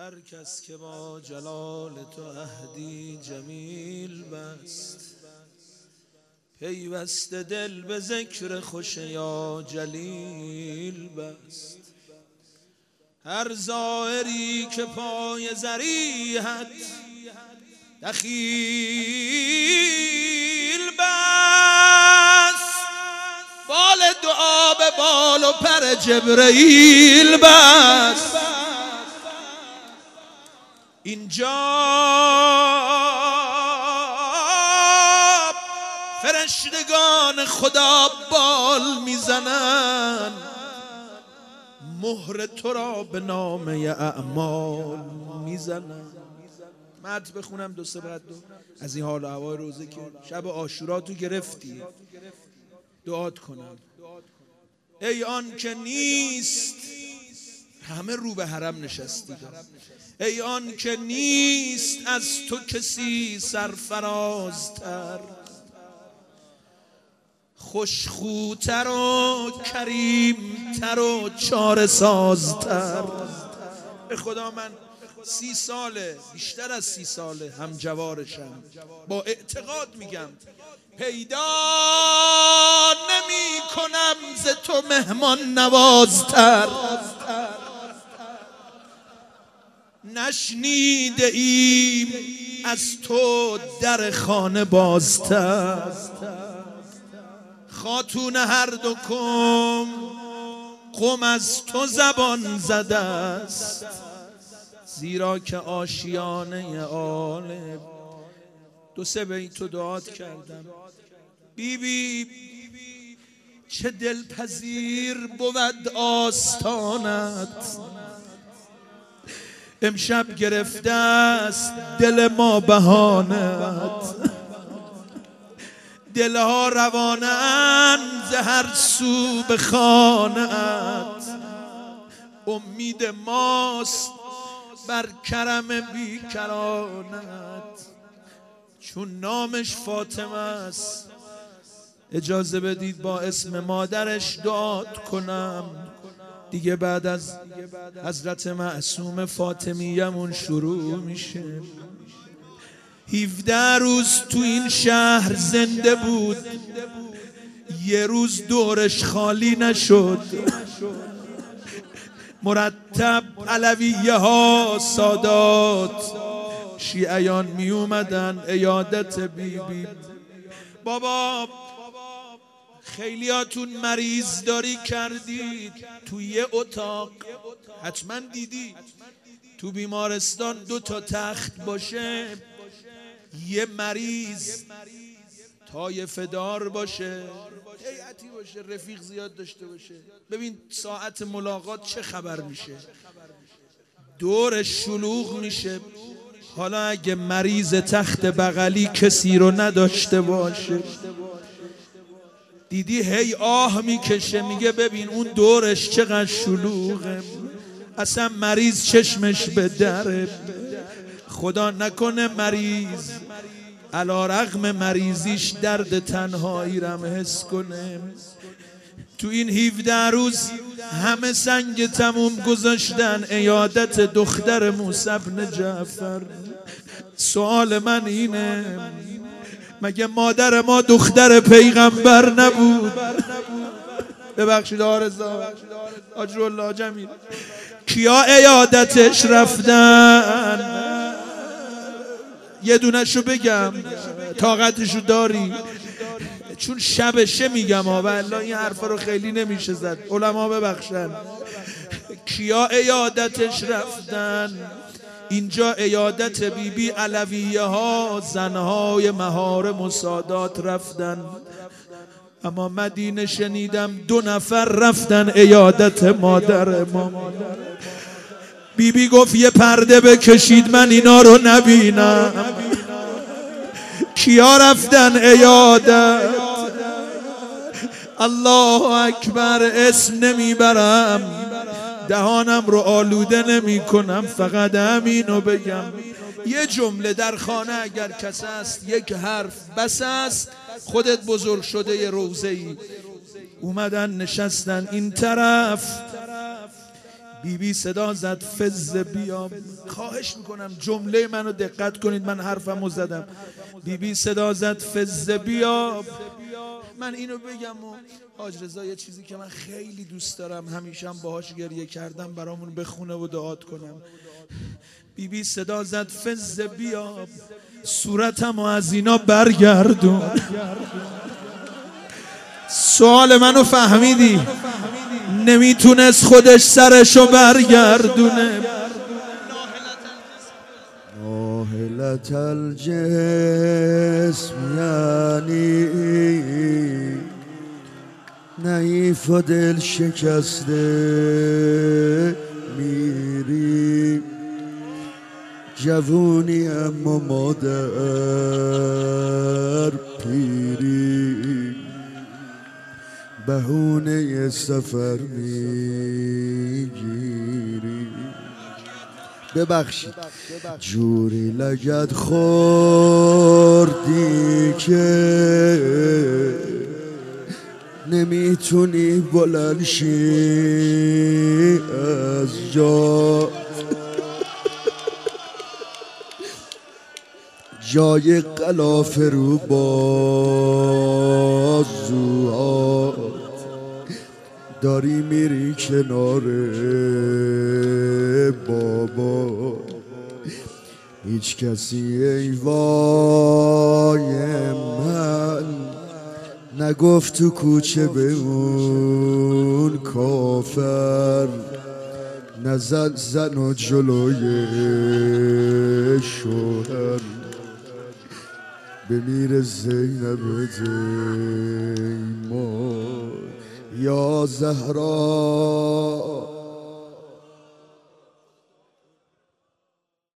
هر کس که با جلال تو عهدی جمیل بست، پیوسته دل به ذکر خوش یا جلیل بست. هر زائری که پای ضریحت دخیل بست، بال دعا به بال و پر جبرئیل بست. اینجا فرشتگان خدا بال میزنن، مهر تو را به نامه اعمال میزنن. متن بخونم دو سه بعد از این حال و هوای روزه که شب عاشورا تو گرفتی. دعات کنم ای آن که نیست، همه رو به حرم نشستید، ای آن که نیست از تو کسی سرفرازتر، خوشخوتر و کریمتر و چاره سازتر. به خدا من 30 ساله، بیشتر از 30 ساله هم جوارشم، با اعتقاد میگم پیدا نمی کنم ز تو مهمان نوازتر. نشنیده ایم از تو در خانه بازتر، خاتون هر دو قم از تو زبان زده است، زیرا که آشیانه آل. دو سه بیت تو دعات کردم. بی چه دلپذیر بود آستانت، امشب گرفته است دل ما بهانت. دلها روانند ز هر سو به خانه‌ات، امید ماست بر کرم بیکرانت. چون نامش فاطمه است اجازه بدید با اسم مادرش دعات کنم دیگه. بعد از حضرت معصوم فاطمیمون شروع میشه. 17 روز تو این شهر زنده بود، یه روز دورش خالی نشد. مرتب علویه ها، سادات، شیعیان می اومدن عیادت بی. بابا خیلیاتون مریض داری کردید توی یه اتاق، حتما دیدی تو بیمارستان 2 تا تخت باشه، یه مریض طایفه دار باشه، هیئتی باشه، رفیق زیاد داشته باشه. ببین ساعت ملاقات چه خبر میشه، دورش شلوغ میشه. حالا اگه مریض تخت بغلی کسی رو نداشته باشه، دیدی هی آه میکشه، میگه ببین اون دورش چقدر شلوغه، اصلا مریض چشمش به دره. خدا نکنه مریض علی رغم مریضیش درد تنهایی رم حس کنه. تو این 17 روز همه سنگ تموم گذاشتن عیادت دختر موسی بن جعفر. سوال من اینه، مگه مادر ما دختر پیغمبر نبود؟ ببخشید آرزا اجرالله جمیل، کیا عیادتش رفتن؟ یه دونشو بگم طاقتشو داری؟ چون شبشه میگم والله این حرفا رو خیلی نمیشه زد، علما ببخشن. کیا عیادتش رفتن؟ اینجا عیادت بیبی علویه ها، زنهای مهار مسادات رفتن. اما مدینه شنیدم 2 نفر رفتن عیادت مادر ما. بیبی گفت یه پرده بکشید من اینا رو نبینم. کیا رفتن عیادت؟ الله اکبر، اسم نمیبرم، دهانم رو آلوده نمی کنم، فقط همینو بگم. یه جمله در خانه اگر کس است، یک حرف بس است. خودت بزرگ شده یه روزه‌ای، اومدن نشستن این طرف، بیبی صدا زد فز بیا. خواهش میکنم جمله منو دقت کنید، من حرفمو زدم. بیبی صدا زد فز بیا. من اینو بگم و حاج رضا یه چیزی که من خیلی دوست دارم، همیشه هم باهاش گریه کردم، برامون بخونه و دعات کنم. بیبی صدا زد فز بیا، صورتمو از اینا برگردون. سوال منو فهمیدی؟ نمیتونست خودش سرشو برگردونه. ناهلت الجسم یعنی نحیف و دل شکسته میری، جوونی اما مادر پیری، بهونه سفر میگیری. ببخشید جوری لگد خوردی که نمیتونی بلند شی از جا، جای قلافه رو بازوها داری میری کنار بابا. هیچ کسی ای وای من نگفت تو کوچه به اون کافر، نزد زن و جلوی شوهر. بمیر زینب دیما یا زهرا